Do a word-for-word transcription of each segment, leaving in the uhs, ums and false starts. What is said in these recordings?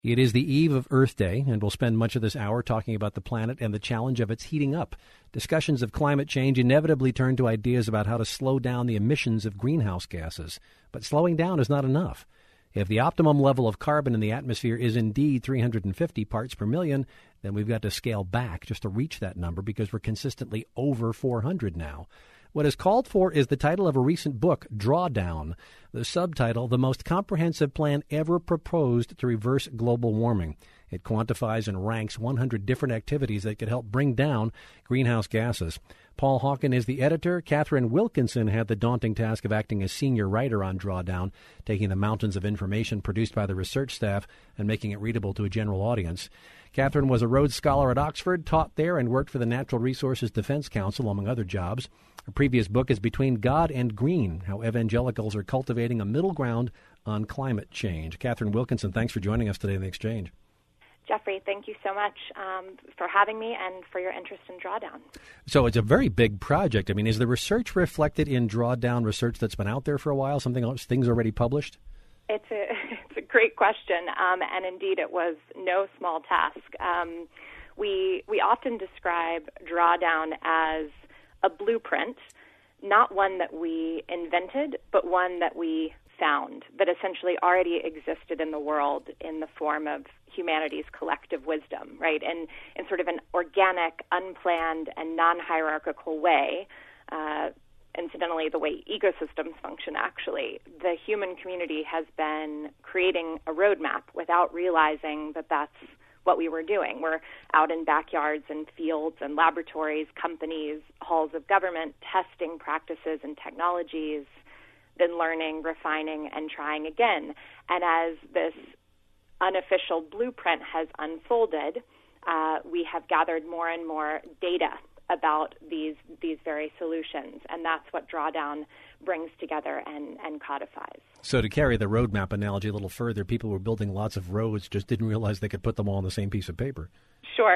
It is the eve of Earth Day, and we'll spend much of this hour talking about the planet and the challenge of its heating up. Discussions of climate change inevitably turn to ideas about how to slow down the emissions of greenhouse gases. But slowing down is not enough. If the optimum level of carbon in the atmosphere is indeed three hundred fifty parts per million, then we've got to scale back just to reach that number because we're consistently over four hundred now. What is called for is the title of a recent book, Drawdown. The subtitle, The Most Comprehensive Plan Ever Proposed to Reverse Global Warming. It quantifies and ranks one hundred different activities that could help bring down greenhouse gases. Paul Hawken is the editor. Catherine Wilkinson had the daunting task of acting as senior writer on Drawdown, taking the mountains of information produced by the research staff and making it readable to a general audience. Catherine was a Rhodes Scholar at Oxford, taught there, and worked for the Natural Resources Defense Council, among other jobs. Her previous book is Between God and Green, How Evangelicals Are Cultivating a Middle Ground on Climate Change. Catherine Wilkinson, thanks for joining us today in the Exchange. Jeffrey, thank you so much um, for having me and for your interest in Drawdown. So it's a very big project. I mean, is the research reflected in Drawdown research that's been out there for a while, something else, things already published? It's a, it's a great question, um, and indeed it was no small task. Um, we, we often describe Drawdown as a blueprint, not one that we invented, but one that we found, that essentially already existed in the world in the form of humanity's collective wisdom, right? And in sort of an organic, unplanned, and non-hierarchical way, uh, incidentally, the way ecosystems function, actually, the human community has been creating a roadmap without realizing that that's what we were doing. We're out in backyards and fields and laboratories, companies, halls of government, testing practices and technologies, then learning, refining, and trying again. And as this unofficial blueprint has unfolded, uh, we have gathered more and more data about these these very solutions, and that's what Drawdown brings together and, and codifies. So to carry the roadmap analogy a little further, people were building lots of roads, just didn't realize they could put them all on the same piece of paper. Sure.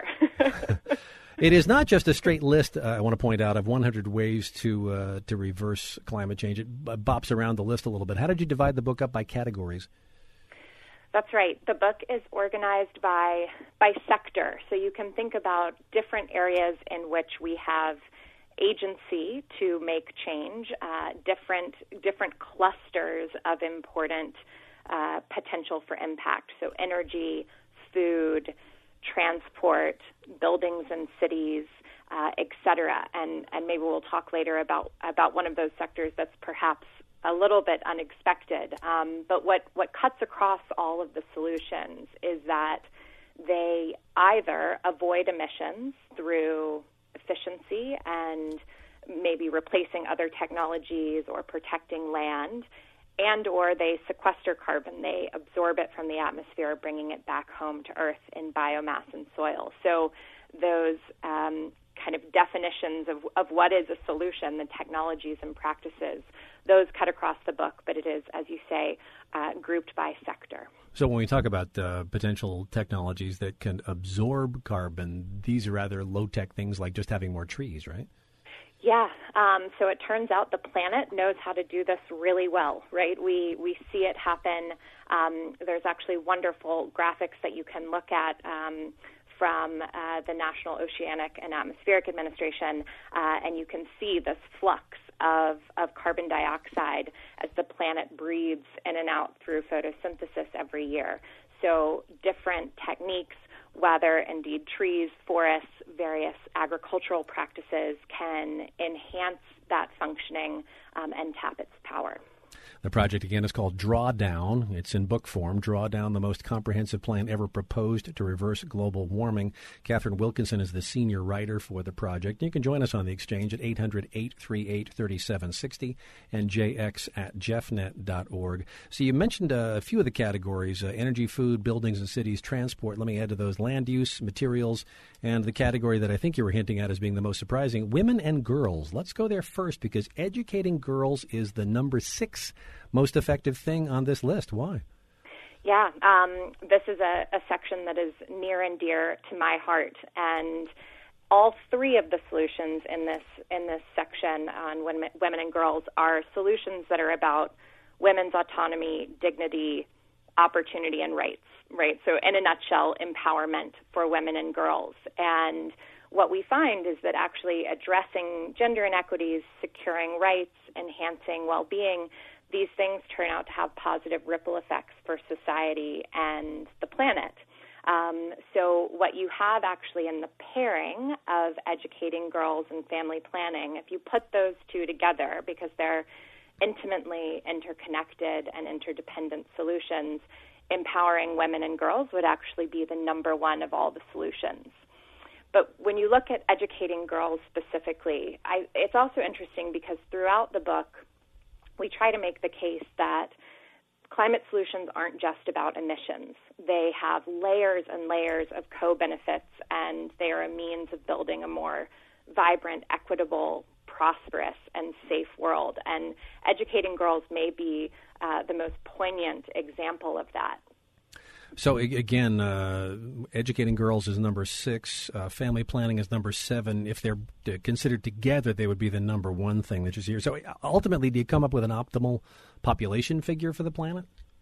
It is not just a straight list, uh, I want to point out, of one hundred ways to uh, to reverse climate change. It bops around the list a little bit. How did you divide the book up by categories? That's right. The book is organized by by sector, so you can think about different areas in which we have agency to make change, uh, different different clusters of important uh, potential for impact. So energy, food, transport, buildings and cities, uh, et cetera. And and maybe we'll talk later about about one of those sectors that's perhaps a little bit unexpected. Um, but what, what cuts across all of the solutions is that they either avoid emissions through efficiency and maybe replacing other technologies or protecting land, and or they sequester carbon. They absorb it from the atmosphere, bringing it back home to Earth in biomass and soil. So those um, kind of definitions of, of what is a solution, the technologies and practices, those cut across the book, but it is, as you say, uh, grouped by sector. So when we talk about uh, potential technologies that can absorb carbon, these are rather low-tech things like just having more trees, right? Yeah. Um, so it turns out the planet knows how to do this really well, right? We we see it happen. Um, there's actually wonderful graphics that you can look at um, from uh, the National Oceanic and Atmospheric Administration, uh, and you can see this flux of, of carbon dioxide as the planet breathes in and out through photosynthesis every year. So different techniques, whether indeed trees, forests, various agricultural practices, can enhance that functioning um, and tap its power. The project, again, is called Drawdown. It's in book form. Drawdown, the most comprehensive plan ever proposed to reverse global warming. Catherine Wilkinson is the senior writer for the project. You can join us on the Exchange at eight hundred, eight three eight, three seven six zero and j x at jeffnet dot org. So you mentioned uh, a few of the categories, uh, energy, food, buildings and cities, transport. Let me add to those land use, materials, and the category that I think you were hinting at as being the most surprising, women and girls. Let's go there first because educating girls is the number six most effective thing on this list. Why? Yeah, um, this is a, a section that is near and dear to my heart, and all three of the solutions in this in this section on women, women and girls are solutions that are about women's autonomy, dignity, opportunity, and rights. right? So in a nutshell, empowerment for women and girls. And what we find is that actually addressing gender inequities, securing rights, enhancing well-being, these things turn out to have positive ripple effects for society and the planet. Um, so what you have actually in the pairing of educating girls and family planning, if you put those two together, because they're intimately interconnected and interdependent solutions, empowering women and girls would actually be the number one of all the solutions. But when you look at educating girls specifically, I, it's also interesting because throughout the book, we try to make the case that climate solutions aren't just about emissions. They have layers and layers of co-benefits, and they are a means of building a more vibrant, equitable, prosperous, and safe world. And educating girls may be uh, the most poignant example of that. So again, uh, educating girls is number six. Uh, family planning is number seven. If they're considered together, they would be the number one thing that you see here. So ultimately, do you come up with an optimal population figure for the planet?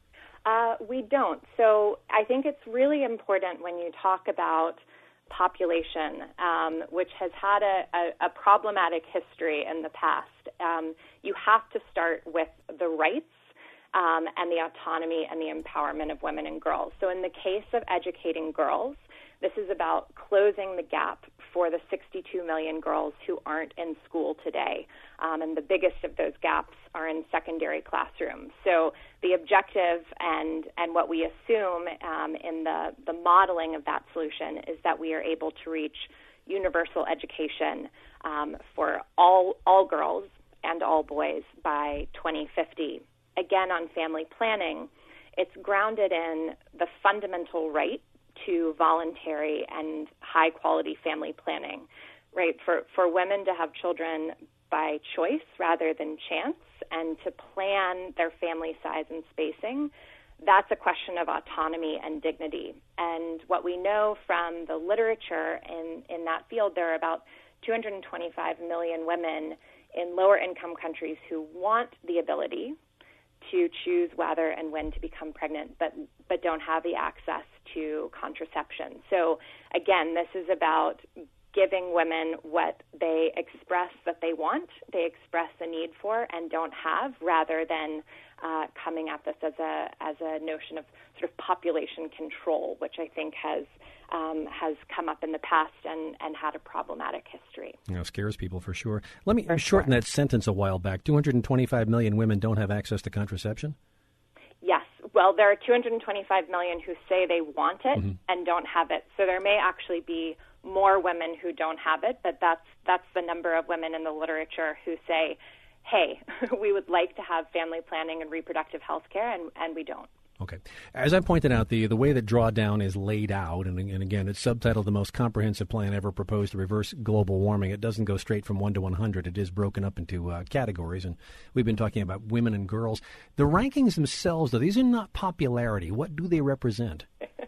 Uh, we don't. So I think it's really important when you talk about population, um, which has had a, a, a problematic history in the past. Um, you have to start with the rights Um, and the autonomy and the empowerment of women and girls. So in the case of educating girls, this is about closing the gap for the sixty-two million girls who aren't in school today. Um, and the biggest of those gaps are in secondary classrooms. So the objective and, and what we assume um, in the, the modeling of that solution is that we are able to reach universal education um, for all, all girls and all boys by twenty fifty. Again, on family planning, it's grounded in the fundamental right to voluntary and high-quality family planning, right? For for women to have children by choice rather than chance and to plan their family size and spacing, that's a question of autonomy and dignity. And what we know from the literature in, in that field, there are about two hundred twenty-five million women in lower-income countries who want the ability to choose whether and when to become pregnant, but but don't have the access to contraception. So again, this is about giving women what they express that they want, they express a need for, and don't have, rather than uh, coming at this as a as a notion of sort of population control, which I think has um, has come up in the past and, and had a problematic history. You know, scares people for sure. Let me for shorten sure. that sentence a while back. two hundred twenty-five million women don't have access to contraception? Yes. Well, there are two hundred twenty-five million who say they want it mm-hmm. and don't have it. So there may actually be more women who don't have it, but that's that's the number of women in the literature who say, hey, we would like to have family planning and reproductive health care, and, and we don't. Okay. As I pointed out, the the way that Drawdown is laid out, and, and again, it's subtitled The Most Comprehensive Plan Ever Proposed to Reverse Global Warming. It doesn't go straight from one to one hundred. It is broken up into uh, categories, and we've been talking about women and girls. The rankings themselves, though, these are not popularity. What do they represent?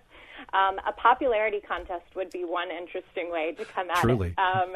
Um, a popularity contest would be one interesting way to come at Truly. it. Um,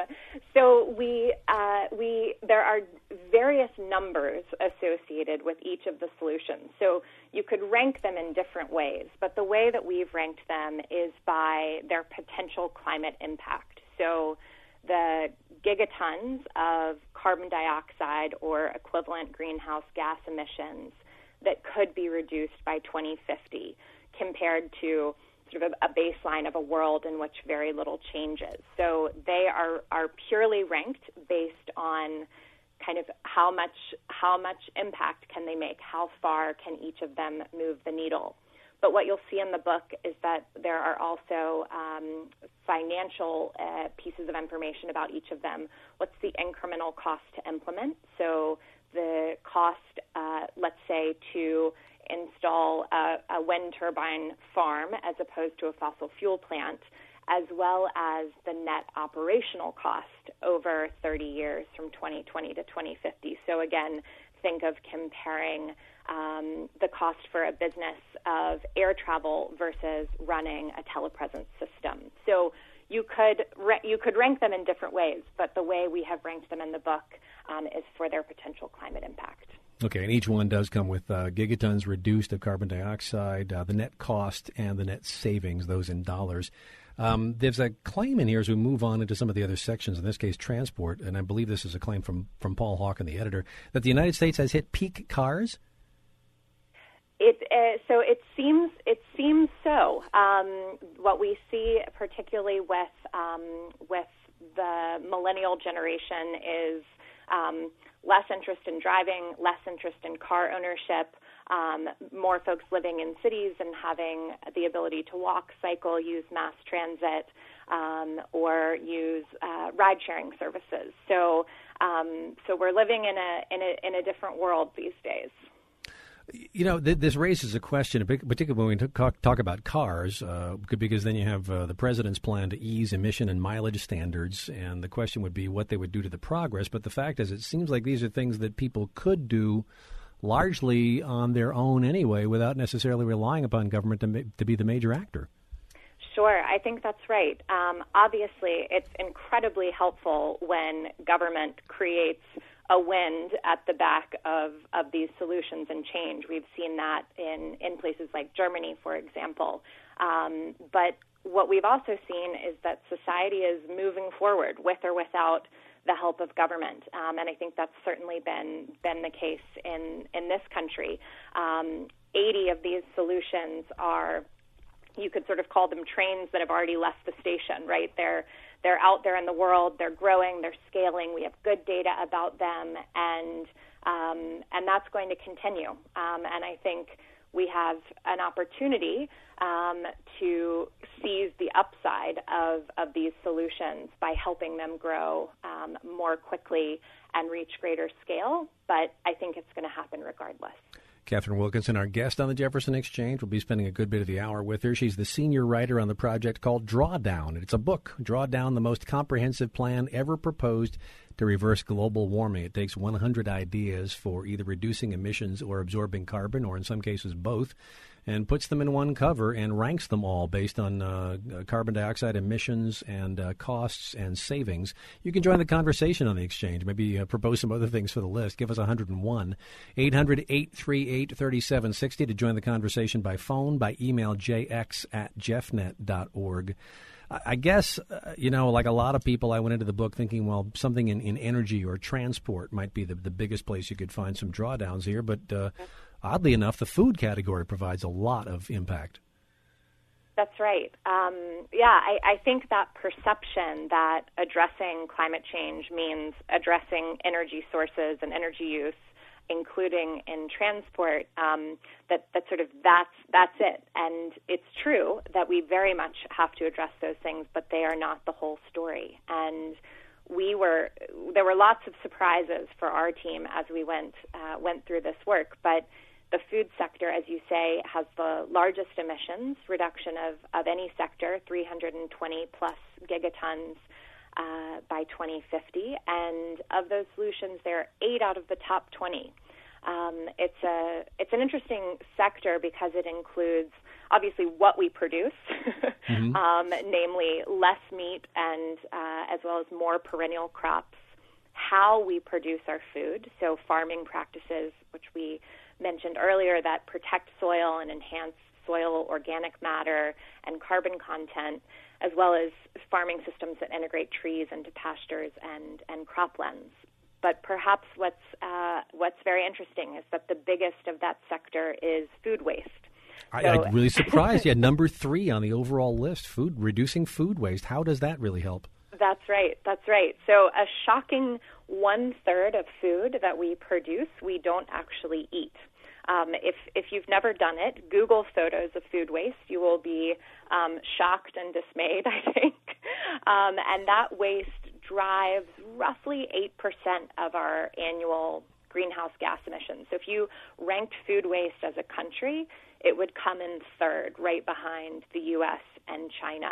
so we uh, we there are various numbers associated with each of the solutions. So you could rank them in different ways, but the way that we've ranked them is by their potential climate impact. So the gigatons of carbon dioxide or equivalent greenhouse gas emissions that could be reduced by twenty fifty compared to sort of a baseline of a world in which very little changes. So they are, are purely ranked based on kind of how much how much impact can they make, how far can each of them move the needle. But what you'll see in the book is that there are also um, financial uh, pieces of information about each of them. What's the incremental cost to implement? So the cost, uh, let's say, to install a, a wind turbine farm as opposed to a fossil fuel plant, as well as the net operational cost over thirty years from twenty twenty to twenty fifty. So again, think of comparing um, the cost for a business of air travel versus running a telepresence system. So you could ra- you could rank them in different ways, but the way we have ranked them in the book um, is for their potential climate impact. Okay, and each one does come with uh, gigatons reduced of carbon dioxide, uh, the net cost, and the net savings, those in dollars. Um, there's a claim in here as we move on into some of the other sections, in this case transport, and I believe this is a claim from, from Paul Hawken, the editor, that the United States has hit peak cars? It, uh, so it seems it seems so. Um, what we see, particularly with um, with the millennial generation, is um, less interest in driving, less interest in car ownership, um, more folks living in cities and having the ability to walk, cycle, use mass transit, um, or use uh, ride-sharing services. So, um, so we're living in a in a in a different world these days. You know, th- this raises a question, particularly when we talk, talk about cars, uh, because then you have uh, the president's plan to ease emission and mileage standards, and the question would be what they would do to the progress. But the fact is, it seems like these are things that people could do largely on their own anyway, without necessarily relying upon government to, ma- to be the major actor. Sure, I think that's right. Um, obviously, it's incredibly helpful when government creates a wind at the back of, of these solutions and change. We've seen that in, in places like Germany, for example. Um, but what we've also seen is that society is moving forward with or without the help of government, um, and I think that's certainly been been the case in, in this country. Um, eighty of these solutions are, you could sort of call them trains that have already left the station, right? They're They're out there in the world. They're growing. They're scaling. We have good data about them, and um, and that's going to continue. Um, and I think we have an opportunity um, to seize the upside of, of these solutions by helping them grow um, more quickly and reach greater scale. But I think it's going to happen regardless. Catherine Wilkinson, our guest on the Jefferson Exchange. We'll be spending a good bit of the hour with her. She's the senior writer on the project called Drawdown. It's a book, Drawdown, the most comprehensive plan ever proposed to reverse global warming. It takes one hundred ideas for either reducing emissions or absorbing carbon, or in some cases both, and puts them in one cover and ranks them all based on uh, carbon dioxide emissions and uh, costs and savings. You can join the conversation on the Exchange. Maybe uh, propose some other things for the list. Give us one hundred one, eight hundred, eight three eight, three seven six zero to join the conversation by phone, by email, j x at jeffnet dot org. I guess, uh, you know, like a lot of people, I went into the book thinking, well, something in, in energy or transport might be the, the biggest place you could find some drawdowns here. But uh, oddly enough, the food category provides a lot of impact. That's right. Um, yeah, I, I think that perception that addressing climate change means addressing energy sources and energy use, including in transport, um, that, that sort of that's that's it. And it's true that we very much have to address those things, but they are not the whole story. And we were there were lots of surprises for our team as we went uh, went through this work, but the food sector, as you say, has the largest emissions reduction of, of any sector, three hundred twenty plus gigatons uh, by twenty fifty. And of those solutions, there are eight out of the top twenty. Um, it's a it's an interesting sector because it includes obviously what we produce, mm-hmm. um, namely less meat and uh, as well as more perennial crops, how we produce our food, so farming practices, which we mentioned earlier, that protect soil and enhance soil organic matter and carbon content, as well as farming systems that integrate trees into pastures and, and croplands. But perhaps what's uh, what's very interesting is that the biggest of that sector is food waste. I, so, I'm really surprised. Yeah, number three on the overall list, food reducing food waste. How does that really help? That's right. That's right. So a shocking one-third of food that we produce, we don't actually eat. Um, if if you've never done it, Google photos of food waste. You will be um, shocked and dismayed, I think. Um, and that waste drives roughly eight percent of our annual greenhouse gas emissions. So if you ranked food waste as a country, it would come in third, right behind the U S and China.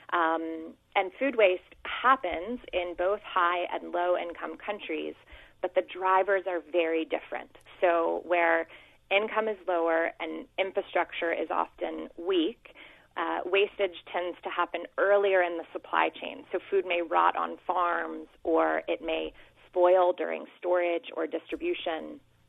Um, and food waste happens in both high and low income countries, but the drivers are very different. So where income is lower and infrastructure is often weak, uh, wastage tends to happen earlier in the supply chain. So food may rot on farms, or it may spoil during storage or distribution.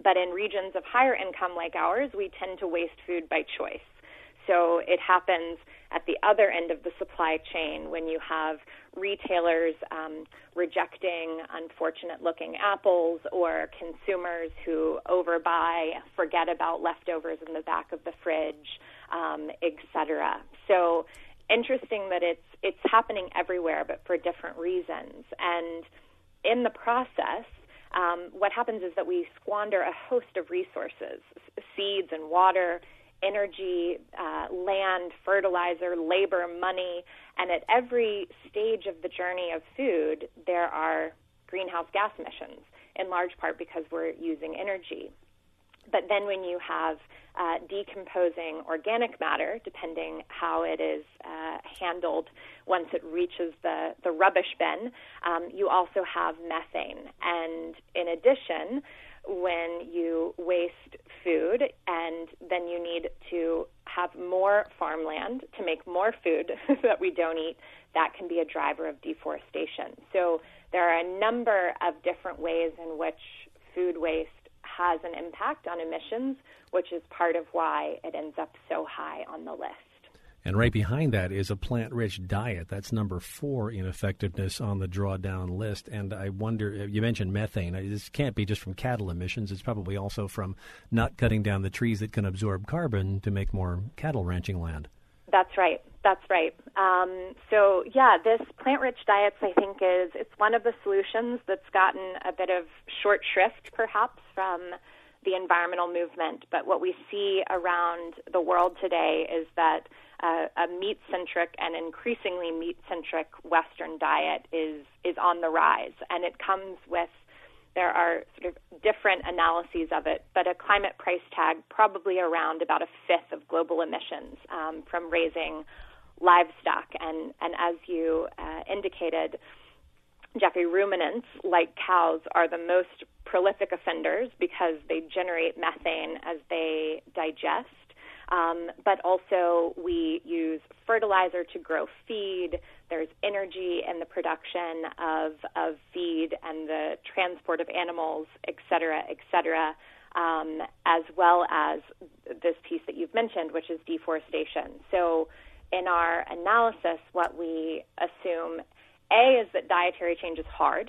But in regions of higher income like ours, we tend to waste food by choice. So it happens at the other end of the supply chain when you have retailers um, rejecting unfortunate-looking apples or consumers who overbuy, forget about leftovers in the back of the fridge, um, et cetera. So interesting that it's it's happening everywhere, but for different reasons. And in the process, um, what happens is that we squander a host of resources, seeds and water, energy, uh, land, fertilizer, labor, money, and at every stage of the journey of food, there are greenhouse gas emissions, in large part because we're using energy. But then when you have uh, decomposing organic matter, depending how it is uh, handled once it reaches the, the rubbish bin, um, you also have methane. And in addition, when you waste food and then you need to have more farmland to make more food that we don't eat, that can be a driver of deforestation. So there are a number of different ways in which food waste has an impact on emissions, which is part of why it ends up so high on the list. And right behind that is a plant-rich diet. That's number four in effectiveness on the drawdown list. And I wonder, you mentioned methane. This can't be just from cattle emissions. It's probably also from not cutting down the trees that can absorb carbon to make more cattle ranching land. That's right. That's right. Um, so, yeah, this plant-rich diets, I think, is it's one of the solutions that's gotten a bit of short shrift, perhaps, from the environmental movement. But what we see around the world today is that uh, a meat-centric and increasingly meat-centric Western diet is is on the rise, and it comes with, there are sort of different analyses of it, but a climate price tag probably around about a fifth of global emissions um, from raising livestock. And, and as you uh, indicated, Jeffrey, ruminants, like cows, are the most prolific offenders because they generate methane as they digest. Um, but also we use fertilizer to grow feed. There's energy in the production of, of feed and the transport of animals, et cetera, et cetera, um, as well as this piece that you've mentioned, which is deforestation. So in our analysis, what we assume, A, is that dietary change is hard.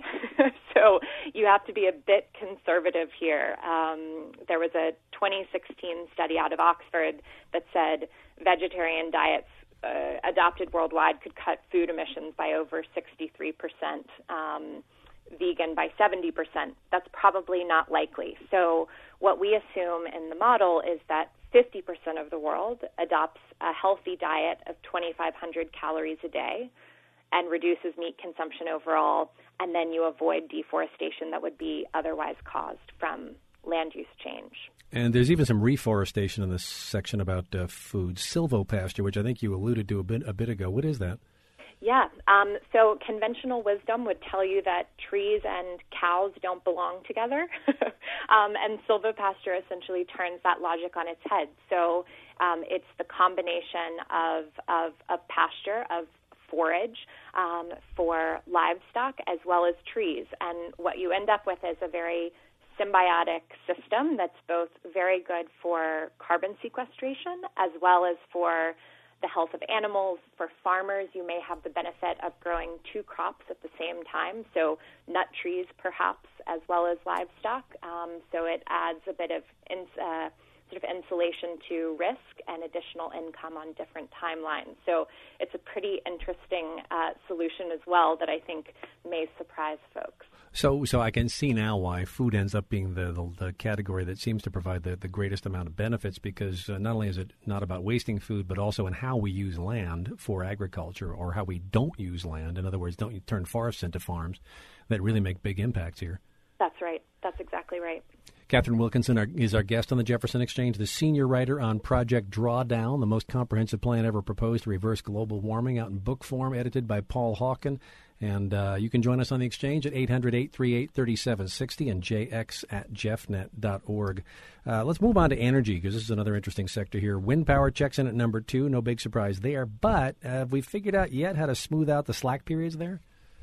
So you have to be a bit conservative here. Um, there was a twenty sixteen study out of Oxford that said vegetarian diets uh, adopted worldwide could cut food emissions by over sixty-three percent, um, vegan by seventy percent. That's probably not likely. So what we assume in the model is that fifty percent of the world adopts a healthy diet of twenty-five hundred calories a day and reduces meat consumption overall, and then you avoid deforestation that would be otherwise caused from land use change. And there's even some reforestation in this section about uh, food. Silvopasture, which I think you alluded to a bit a bit ago. What is that? Yeah, um, so conventional wisdom would tell you that trees and cows don't belong together, um, and silvopasture essentially turns that logic on its head. So um, it's the combination of, of, of pasture, of forage um, for livestock as well as trees. And what you end up with is a very symbiotic system that's both very good for carbon sequestration as well as for the health of animals. For farmers, you may have the benefit of growing two crops at the same time, so nut trees perhaps as well as livestock. Um, so it adds a bit of ins- uh, sort of insulation to risk and additional income on different timelines. So it's a pretty interesting uh, solution as well that I think may surprise folks. So so I can see now why food ends up being the, the, the category that seems to provide the, the greatest amount of benefits, because uh, not only is it not about wasting food, but also in how we use land for agriculture, or how we don't use land. In other words, don't you turn forests into farms, that really make big impacts here. That's right. That's exactly right. Catherine Wilkinson our, is our guest on the Jefferson Exchange, the senior writer on Project Drawdown, the most comprehensive plan ever proposed to reverse global warming, out in book form, edited by Paul Hawken. And uh, you can join us on the Exchange at eight hundred, eight three eight, three seven six zero and j x at jeffnet dot org. Uh, let's move on to energy, because this is another interesting sector here. Wind power checks in at number two. No big surprise there. But uh, have we figured out yet how to smooth out the slack periods there?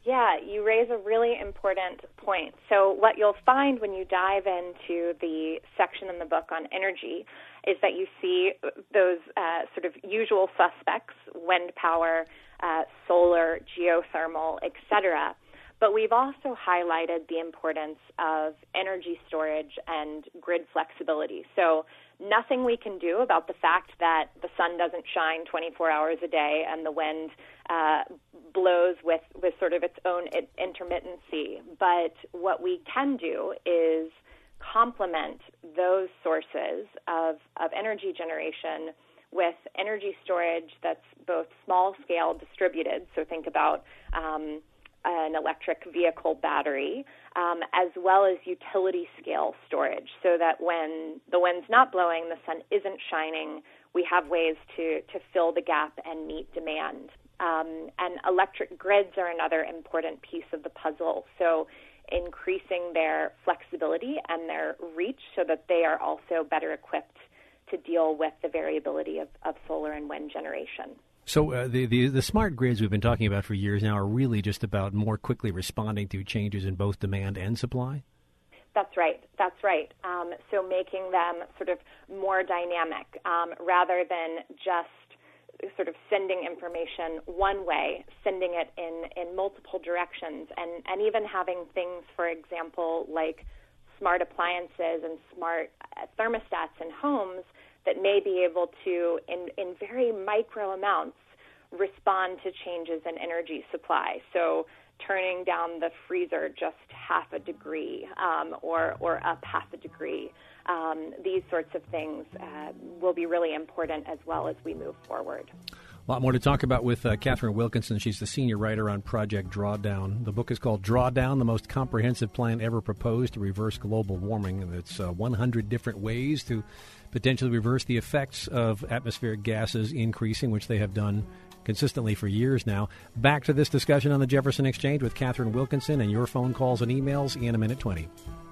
Yeah, you raise a really important point. So what you'll find when you dive into the section in the book on energy is that you see those uh, sort of usual suspects, wind power, uh, solar, geothermal, et cetera. But we've also highlighted the importance of energy storage and grid flexibility. So nothing we can do about the fact that the sun doesn't shine twenty-four hours a day and the wind uh, blows with, with sort of its own intermittency. But what we can do is complement those sources of, of energy generation with energy storage that's both small-scale distributed, so think about um, an electric vehicle battery, um, as well as utility-scale storage, so that when the wind's not blowing, the sun isn't shining, we have ways to, to fill the gap and meet demand. Um, and electric grids are another important piece of the puzzle, so increasing their flexibility and their reach so that they are also better equipped to deal with the variability of, of solar and wind generation. So uh, the, the the smart grids we've been talking about for years now are really just about more quickly responding to changes in both demand and supply? That's right. That's right. Um, so making them sort of more dynamic um, rather than just sort of sending information one way, sending it in, in multiple directions, and, and even having things, for example, like smart appliances and smart thermostats in homes that may be able to, in, in very micro amounts, respond to changes in energy supply. So turning down the freezer just half a degree um, or, or up half a degree. Um, these sorts of things uh, will be really important as well as we move forward. A lot more to talk about with uh, Catherine Wilkinson. She's the senior writer on Project Drawdown. The book is called Drawdown, the most comprehensive plan ever proposed to reverse global warming. And it's uh, one hundred different ways to potentially reverse the effects of atmospheric gases increasing, which they have done consistently for years now. Back to this discussion on the Jefferson Exchange with Catherine Wilkinson and your phone calls and emails in a minute twenty.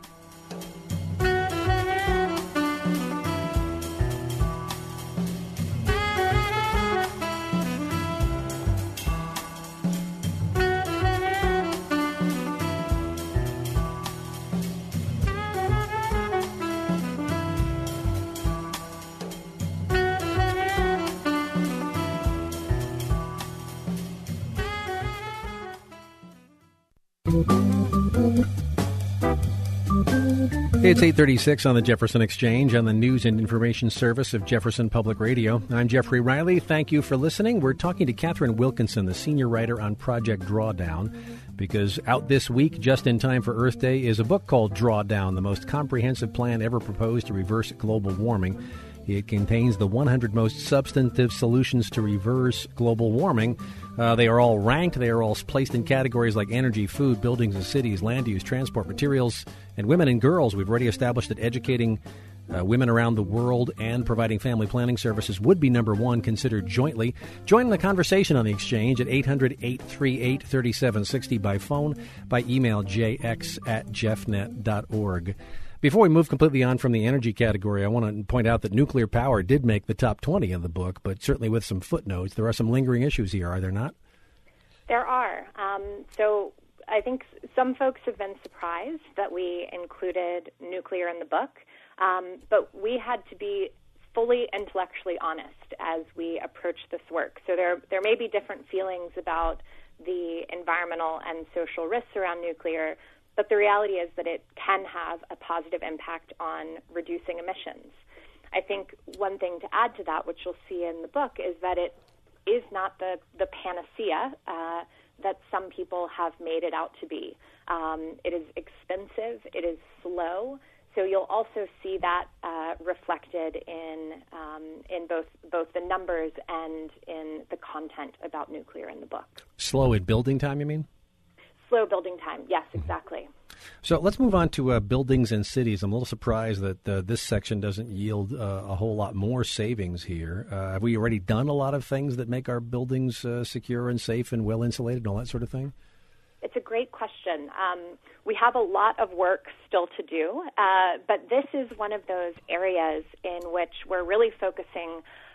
It's eight thirty-six on the Jefferson Exchange on the News and Information Service of Jefferson Public Radio. I'm Jeffrey Riley. Thank you for listening. We're talking to Catherine Wilkinson, the senior writer on Project Drawdown, because out this week, just in time for Earth Day, is a book called Drawdown, the most comprehensive plan ever proposed to reverse global warming. It contains the one hundred most substantive solutions to reverse global warming. Uh, they are all ranked. They are all placed in categories like energy, food, buildings and cities, land use, transport, materials, and women and girls. We've already established that educating uh, women around the world and providing family planning services would be number one, considered jointly. Join the conversation on the Exchange at eight hundred, eight three eight, three seven six zero by phone, by email, j x at jeffnet dot org. Before we move completely on from the energy category, I want to point out that nuclear power did make the top twenty of the book, but certainly with some footnotes. There are some lingering issues here, are there not? There are. Um, so I think some folks have been surprised that we included nuclear in the book, um, but we had to be fully intellectually honest as we approach this work. So there, there may be different feelings about the environmental and social risks around nuclear, but the reality is that it can have a positive impact on reducing emissions. I think one thing to add to that, which you'll see in the book, is that it is not the, the panacea uh, that some people have made it out to be. Um, it is expensive. It is slow. So you'll also see that uh, reflected in um, in both both the numbers and in the content about nuclear in the book. Slow in building time, you mean? Slow building time, yes, exactly. So let's move on to uh, buildings and cities. I'm a little surprised that uh, this section doesn't yield uh, a whole lot more savings here. Uh, have we already done a lot of things that make our buildings uh, secure and safe and well insulated and all that sort of thing? It's a great question. Um, we have a lot of work still to do, uh, but this is one of those areas in which we're really focusing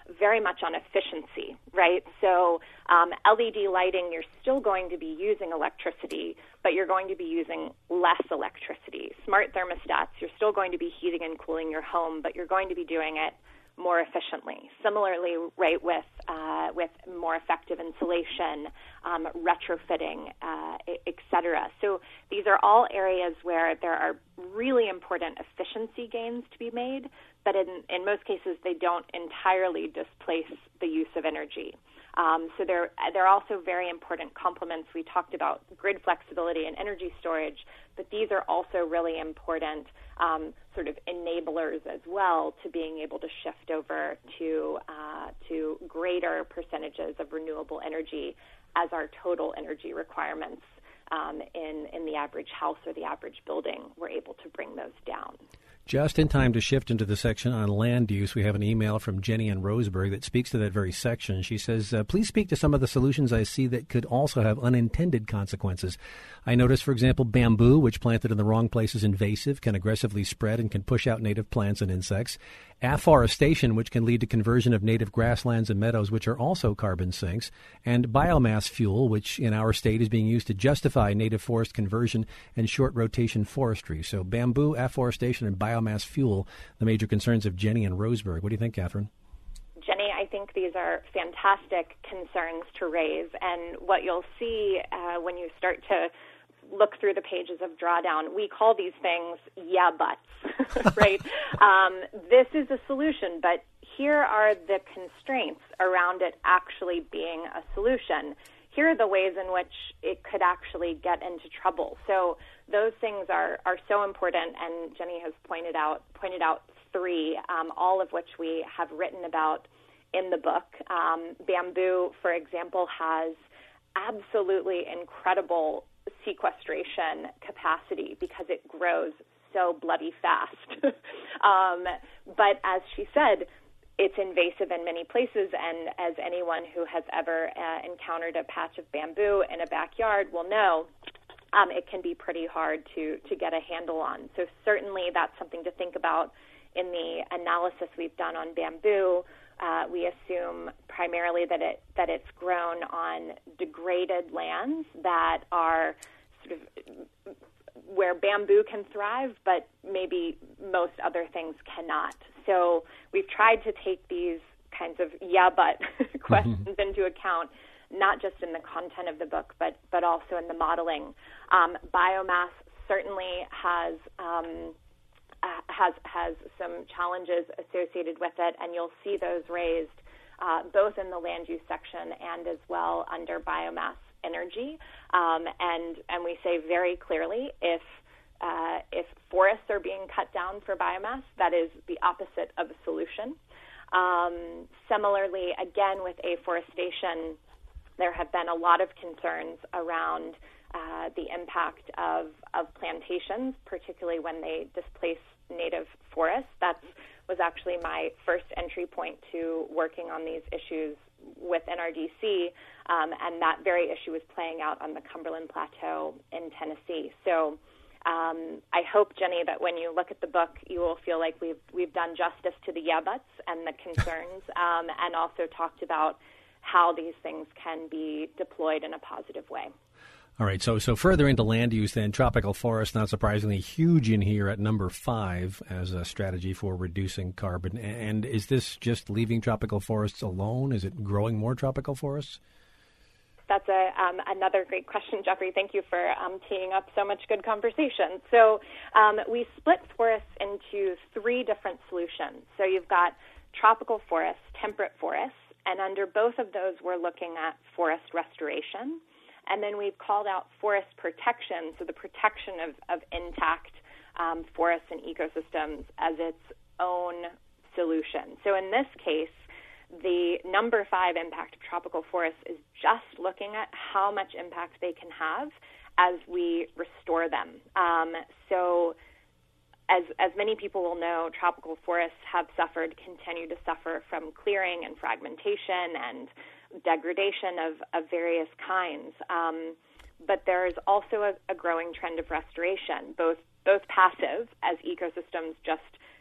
very much on efficiency, right? So um, L E D lighting, you're still going to be using electricity, but you're going to be using less electricity. Smart thermostats, you're still going to be heating and cooling your home, but you're going to be doing it more efficiently. Similarly, right, with uh, with more effective insulation, um, retrofitting, uh, et cetera. So these are all areas where there are really important efficiency gains to be made, but in, in most cases they don't entirely displace the use of energy. Um, so they're, they're also very important complements. We talked about grid flexibility and energy storage, but these are also really important um, sort of enablers as well to being able to shift over to uh, to greater percentages of renewable energy as our total energy requirements um, in, in the average house or the average building, we're able to bring those down. Just in time to shift into the section on land use, we have an email from Jenny in Roseburg that speaks to that very section. She says, uh, please speak to some of the solutions I see that could also have unintended consequences. I notice, for example, bamboo, which planted in the wrong place is invasive, can aggressively spread and can push out native plants and insects. Afforestation, which can lead to conversion of native grasslands and meadows, which are also carbon sinks. And biomass fuel, which in our state is being used to justify native forest conversion and short rotation forestry. So bamboo, afforestation, and biomass Biomass fuel, the major concerns of Jenny and Roseburg. What do you think, Catherine? Jenny, I think these are fantastic concerns to raise. And what you'll see uh, when you start to look through the pages of Drawdown, we call these things yeah buts, right? um, this is a solution, but here are the constraints around it actually being a solution. Here are the ways in which it could actually get into trouble. So those things are, are so important, and Jenny has pointed out pointed out three, um, all of which we have written about in the book. Um, bamboo, for example, has absolutely incredible sequestration capacity because it grows so bloody fast. um, but as she said, it's invasive in many places, and as anyone who has ever uh, encountered a patch of bamboo in a backyard will know, um, it can be pretty hard to, to get a handle on. So certainly that's something to think about in the analysis we've done on bamboo. Uh, we assume primarily that it that it's grown on degraded lands that are sort of where bamboo can thrive, but maybe most other things cannot. So we've tried to take these kinds of yeah, but questions mm-hmm. into account, not just in the content of the book, but, but also in the modeling. Um, biomass certainly has um, uh, has has some challenges associated with it, and you'll see those raised uh, both in the land use section and as well under biomass energy. Um, and and we say very clearly, if uh, if forests are being cut down for biomass, that is the opposite of a solution. Um, similarly, again, with afforestation, there have been a lot of concerns around uh, the impact of, of plantations, particularly when they displace native forests. That was actually my first entry point to working on these issues with N R D C, um, and that very issue was playing out on the Cumberland Plateau in Tennessee. So um, I hope, Jenny, that when you look at the book, you will feel like we've we've done justice to the yeah buts and the concerns, um, and also talked about how these things can be deployed in a positive way. All right, so so further into land use then, tropical forests, not surprisingly, huge in here at number five as a strategy for reducing carbon. And is this just leaving tropical forests alone? Is it growing more tropical forests? That's a, um, another great question, Jeffrey. Thank you for um, teeing up so much good conversation. So um, we split forests into three different solutions. So you've got tropical forests, temperate forests, and under both of those we're looking at forest restoration. And then we've called out forest protection, so the protection of, of intact um, forests and ecosystems as its own solution. So in this case, the number five impact of tropical forests is just looking at how much impact they can have as we restore them. Um, so as, as many people will know, tropical forests have suffered, continue to suffer from clearing and fragmentation and degradation of, of various kinds. Um, but there is also a, a growing trend of restoration, both both passive, as ecosystems just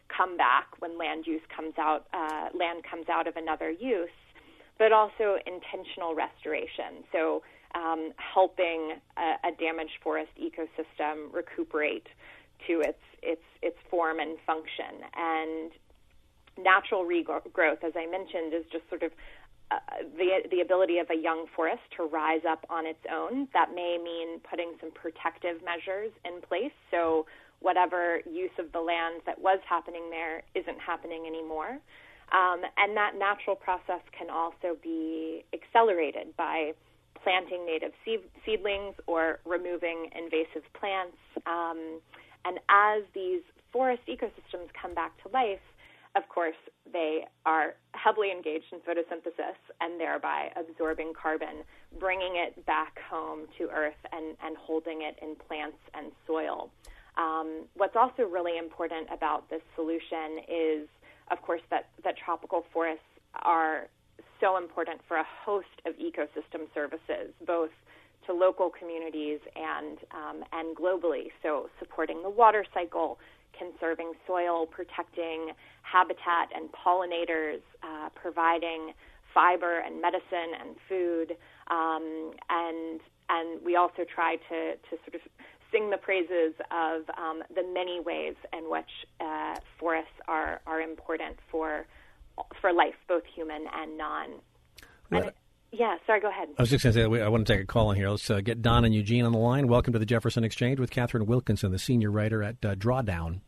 come back when land use comes out, uh, land comes out of another use, but also intentional restoration. So um, helping a, a damaged forest ecosystem recuperate to its its its form and function. And natural regrowth, as I mentioned, is just sort of uh, the the ability of a young forest to rise up on its own. That may mean putting some protective measures in place, so whatever use of the land that was happening there isn't happening anymore. Um, and that natural process can also be accelerated by planting native seed, seedlings or removing invasive plants. Um, and as these forest ecosystems come back to life, of course, they are heavily engaged in photosynthesis and thereby absorbing carbon, bringing it back home to Earth and, and holding it in plants and soil. Um, what's also really important about this solution is, of course, that, that tropical forests are so important for a host of ecosystem services, both to local communities and um, and globally. So supporting the water cycle, conserving soil, protecting habitat and pollinators, uh, providing fiber and medicine and food, um, and and we also try to, to sort of sing the praises of um, the many ways in which uh, forests are, are important for for life, both human and non. Well, and, yeah, sorry, go ahead. I was just going to say, I want to take a call in here. Let's uh, get Don and Eugene on the line. Welcome to the Jefferson Exchange with Catherine Wilkinson, the senior writer at uh, Drawdown.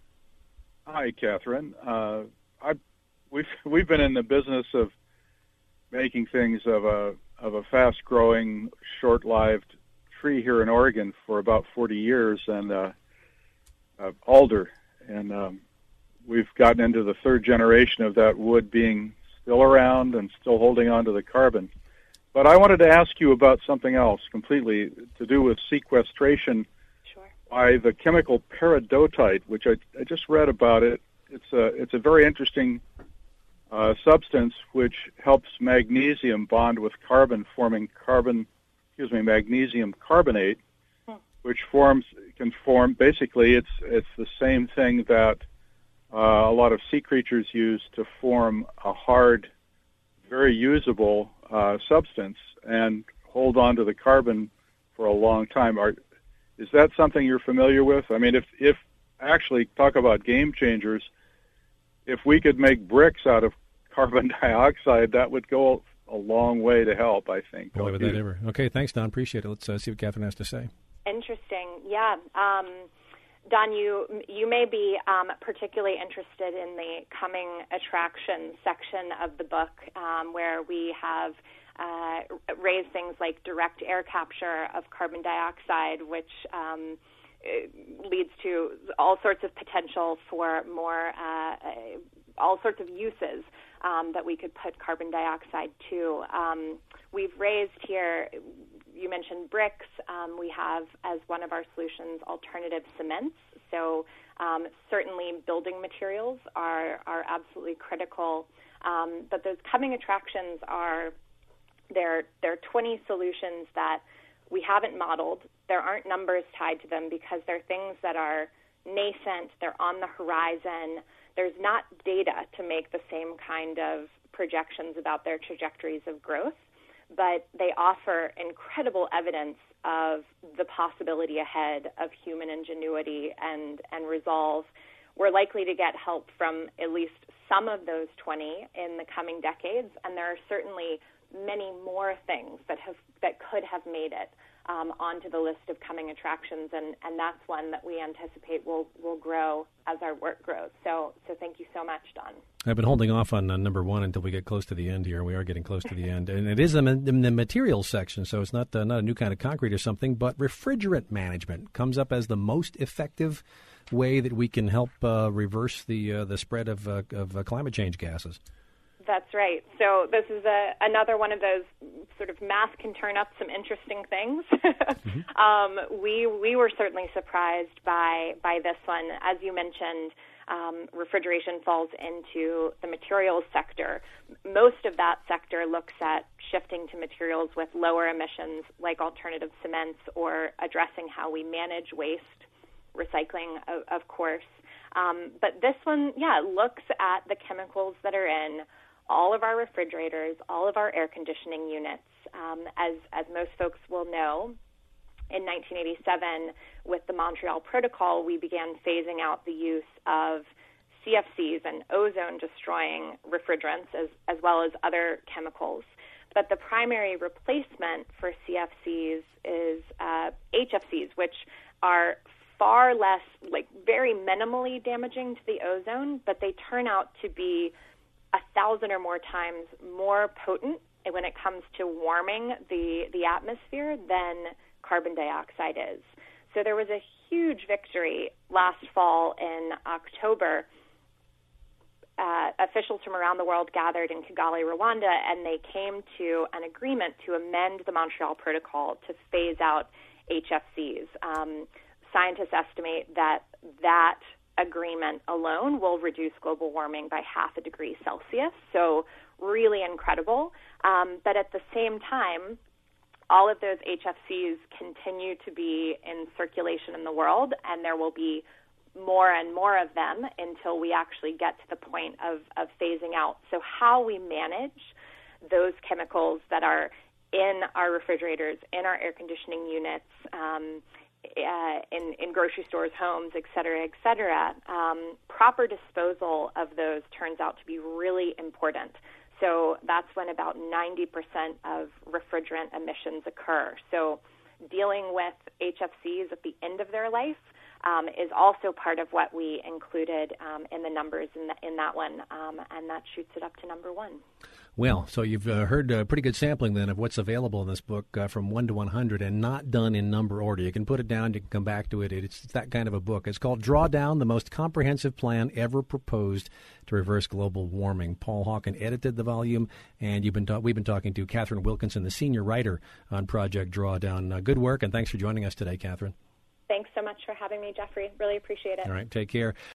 Hi, Catherine. Uh, I, we've we've been in the business of making things of a of a fast-growing, short-lived tree here in Oregon for about forty years, and uh, uh, alder, and um, we've gotten into the third generation of that wood being still around and still holding on to the carbon. But I wanted to ask you about something else completely to do with sequestration. Sure. By the chemical peridotite, which I, I just read about it. It's a it's a very interesting uh, substance which helps magnesium bond with carbon, forming carbon. Excuse me, magnesium carbonate, hmm. which forms can form. Basically, it's it's the same thing that uh, a lot of sea creatures use to form a hard, very usable uh, substance and hold on to the carbon for a long time. Are, is that something you're familiar with? I mean, if if actually talk about game changers, if we could make bricks out of carbon dioxide, that would go a long way to help, I think. Boy, would that ever. Okay, thanks, Don. Appreciate it. Let's uh, see what Catherine has to say. Interesting. Yeah. Um, Don, you you may be um, particularly interested in the coming attraction section of the book, um, where we have uh, raised things like direct air capture of carbon dioxide, which um, leads to all sorts of potential for more, uh, all sorts of uses um, that we could put carbon dioxide to. Um, we've raised here, you mentioned bricks. Um, we have, as one of our solutions, alternative cements. So um, certainly building materials are, are absolutely critical. Um, but those coming attractions are, there, there are twenty solutions that we haven't modeled. There aren't numbers tied to them because they're things that are nascent, they're on the horizon. There's not data to make the same kind of projections about their trajectories of growth, but they offer incredible evidence of the possibility ahead of human ingenuity and, and resolve. We're likely to get help from at least some of those twenty in the coming decades, and there are certainly many more things that have that could have made it um, onto the list of coming attractions, and, and that's one that we anticipate will, will grow as our work grows. So so thank you so much, Don. I've been holding off on uh, number one until we get close to the end here. We are getting close to the end, and it is in the, in the materials section, so it's not uh, not a new kind of concrete or something, but refrigerant management comes up as the most effective way that we can help uh, reverse the uh, the spread of uh, of uh, climate change gases. That's right. So this is a, another one of those sort of math can turn up some interesting things. mm-hmm. um, we we were certainly surprised by by this one. As you mentioned, um, refrigeration falls into the materials sector. Most of that sector looks at shifting to materials with lower emissions, like alternative cements, or addressing how we manage waste, recycling, of, of course. Um, but this one, yeah, looks at the chemicals that are in all of our refrigerators, all of our air conditioning units. Um, as, as most folks will know, in nineteen eighty-seven, with the Montreal Protocol, we began phasing out the use of C F Cs and ozone-destroying refrigerants, as, as well as other chemicals. But the primary replacement for C F Cs is uh, H F Cs, which are far less, like very minimally damaging to the ozone, but they turn out to be a thousand or more times more potent when it comes to warming the, the atmosphere than carbon dioxide is. So there was a huge victory last fall in October. Uh, officials from around the world gathered in Kigali, Rwanda, and they came to an agreement to amend the Montreal Protocol to phase out H F Cs. Um, scientists estimate that that agreement alone will reduce global warming by half a degree Celsius, so really incredible. Um, but at the same time, all of those H F Cs continue to be in circulation in the world, and there will be more and more of them until we actually get to the point of, of phasing out. So how we manage those chemicals that are in our refrigerators, in our air conditioning units, um, uh, in, in grocery stores, homes, et cetera, et cetera, um, proper disposal of those turns out to be really important. So that's when about ninety percent of refrigerant emissions occur. So dealing with H F Cs at the end of their life um, is also part of what we included um, in the numbers in, the, in that one, um, and that shoots it up to number one. Well, so you've uh, heard a pretty good sampling then of what's available in this book uh, from one to one hundred, and not done in number order. You can put it down, you can come back to it. It's that kind of a book. It's called Drawdown, the most comprehensive plan ever proposed to reverse global warming. Paul Hawken edited the volume, and you've been ta- we've been talking to Catherine Wilkinson, the senior writer on Project Drawdown. Uh, good work, and thanks for joining us today, Catherine. Thanks so much for having me, Jeffrey. Really appreciate it. All right, take care.